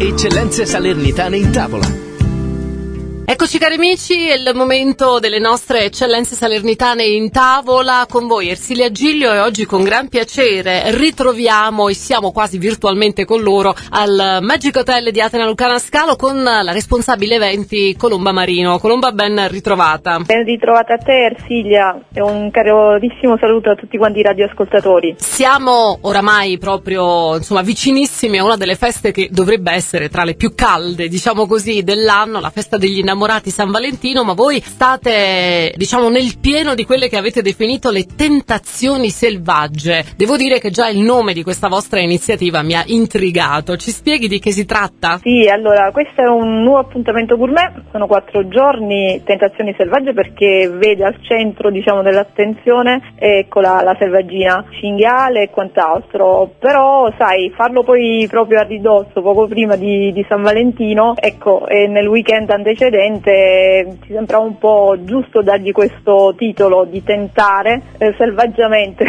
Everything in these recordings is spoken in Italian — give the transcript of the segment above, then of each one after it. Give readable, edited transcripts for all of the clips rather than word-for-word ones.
Eccellenze salernitane in tavola. Eccoci cari amici, è il momento delle nostre eccellenze salernitane in tavola. Con voi Ersilia Giglio e oggi con gran piacere ritroviamo e siamo quasi virtualmente con loro al Magic Hotel di Atena Lucana Scalo con la responsabile eventi Colomba Marino. Colomba, ben ritrovata. Ben ritrovata a te Ersilia e un carissimo saluto a tutti quanti i radioascoltatori. Siamo oramai proprio vicinissimi a una delle feste che dovrebbe essere tra le più calde, diciamo così, dell'anno, la festa degli innamorati San Valentino, ma voi state nel pieno di quelle che avete definito le tentazioni selvagge. Devo dire che già il nome di questa vostra iniziativa mi ha intrigato. Ci spieghi di che si tratta? Sì, allora questo è un nuovo appuntamento gourmet, sono 4 giorni tentazioni selvagge perché vede al centro dell'attenzione la selvaggina, cinghiale e quant'altro, però sai, farlo poi proprio a ridosso poco prima di San Valentino, e nel weekend antecedente ci sembra un po' giusto dargli questo titolo di tentare selvaggiamente.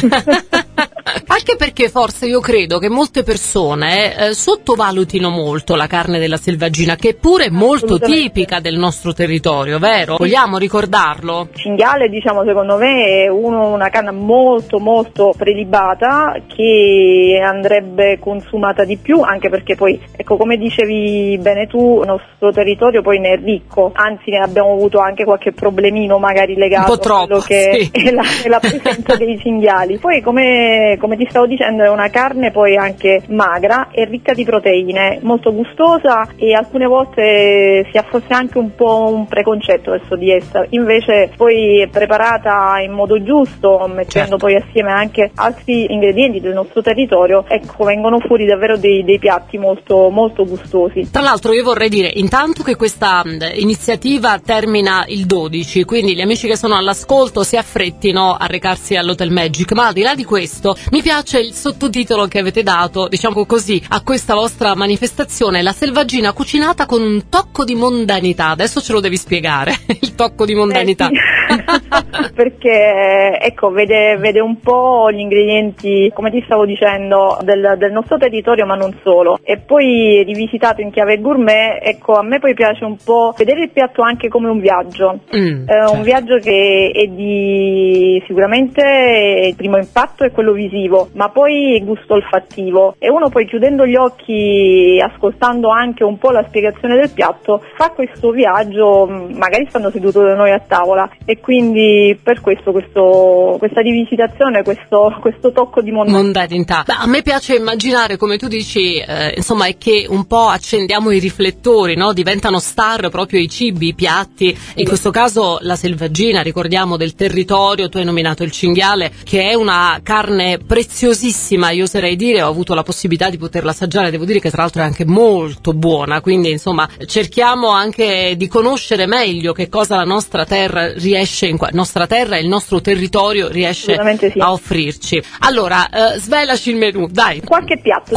Anche perché forse io credo che molte persone sottovalutino molto la carne della selvaggina, che è pure molto tipica del nostro territorio, vero? Vogliamo ricordarlo? Il cinghiale, secondo me è una carne molto molto prelibata che andrebbe consumata di più, anche perché poi, come dicevi bene tu, il nostro territorio poi ne è ricco, anzi ne abbiamo avuto anche qualche problemino magari legato a quello che è la presenza dei cinghiali. Poi come ti stavo dicendo è una carne poi anche magra e ricca di proteine, molto gustosa, e alcune volte si ha forse anche un po' un preconcetto verso di essa, invece poi è preparata in modo giusto, mettendo poi assieme anche altri ingredienti del nostro territorio, vengono fuori davvero dei piatti molto molto gustosi. Tra l'altro io vorrei dire intanto che questa iniziativa termina il 12, quindi gli amici che sono all'ascolto si affrettino a recarsi all'Hotel Magic, ma al di là di questo mi piace il sottotitolo che avete dato, a questa vostra manifestazione: la selvaggina cucinata con un tocco di mondanità. Adesso ce lo devi spiegare, il tocco di mondanità. Sì. Perché vede un po' gli ingredienti, come ti stavo dicendo, del nostro territorio, ma non solo, e poi rivisitato in chiave gourmet. A me poi piace un po' vedere il piatto anche come un viaggio, un viaggio che è sicuramente il primo impatto è quello visivo, ma poi il gusto olfattivo, e uno poi chiudendo gli occhi, ascoltando anche un po' la spiegazione del piatto, fa questo viaggio magari stando seduto da noi a tavola, e quindi per questo questa rivisitazione, questo tocco di mondanità. A me piace immaginare, come tu dici, è che un po' accendiamo i riflettori, no? Diventano star proprio i cibi, i piatti, in questo caso la selvaggina, ricordiamo, del territorio. Tu hai nominato il cinghiale, che è una carne preziosissima, io oserei dire, ho avuto la possibilità di poterla assaggiare, devo dire che tra l'altro è anche molto buona, quindi cerchiamo anche di conoscere meglio che cosa la nostra terra riesce, nostra terra e il nostro territorio riesce a offrirci. Allora, svelaci il menù, dai. Qualche piatto.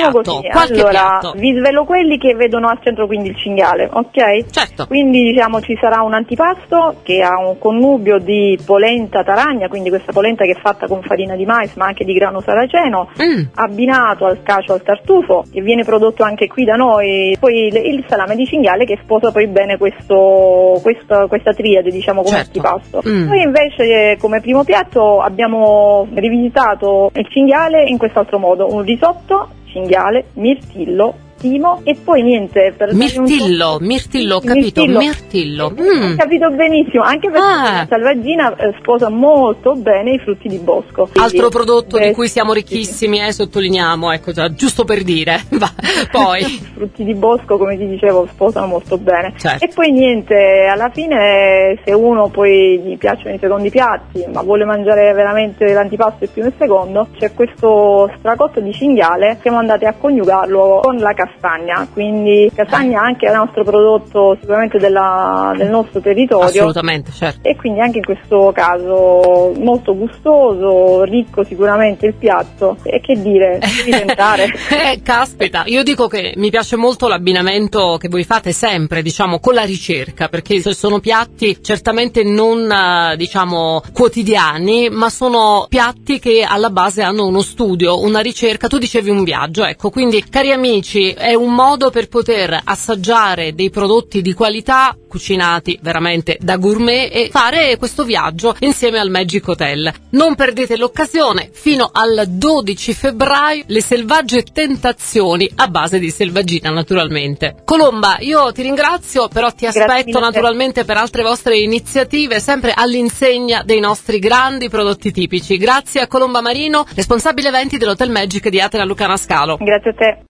Vi svelo quelli che vedono al centro, quindi il cinghiale, ok? Certo. Quindi ci sarà un antipasto che ha un connubio di polenta taragna, quindi questa polenta che è fatta con farina di mais ma anche di grano saraceno, abbinato al cacio al tartufo, che viene prodotto anche qui da noi, poi il salame di cinghiale che sposa poi bene questa triade, come antipasto. Poi invece come primo piatto abbiamo rivisitato il cinghiale in quest'altro modo: un risotto, cinghiale, mirtillo, e poi niente per mirtillo, ho capito, mirtillo. Ho capito benissimo, anche perché la selvaggina sposa molto bene i frutti di bosco. Altro prodotto di cui siamo ricchissimi, sottolineiamo, giusto per dire. Poi i frutti di bosco, come ti dicevo, sposano molto bene. Certo. E poi niente, alla fine, se uno poi gli piacciono i secondi piatti, ma vuole mangiare veramente l'antipasto e più nel secondo, c'è questo stracotto di cinghiale, siamo andati a coniugarlo con la castagna, quindi castagna anche è il nostro prodotto sicuramente del nostro territorio. Assolutamente, certo. E quindi anche in questo caso molto gustoso, ricco sicuramente il piatto, e che dire, devi tentare. Caspita, io dico che mi piace molto l'abbinamento che voi fate sempre, con la ricerca, perché sono piatti certamente non quotidiani, ma sono piatti che alla base hanno uno studio, una ricerca. Tu dicevi un viaggio, quindi cari amici, è un modo per poter assaggiare dei prodotti di qualità cucinati veramente da gourmet e fare questo viaggio insieme al Magic Hotel. Non perdete l'occasione, fino al 12 febbraio le selvagge tentazioni a base di selvaggina naturalmente. Colomba, io ti ringrazio, però ti aspetto naturalmente per altre vostre iniziative, sempre all'insegna dei nostri grandi prodotti tipici. Grazie a Colomba Marino, responsabile eventi dell'Hotel Magic di Atena Lucana Scalo. Grazie a te.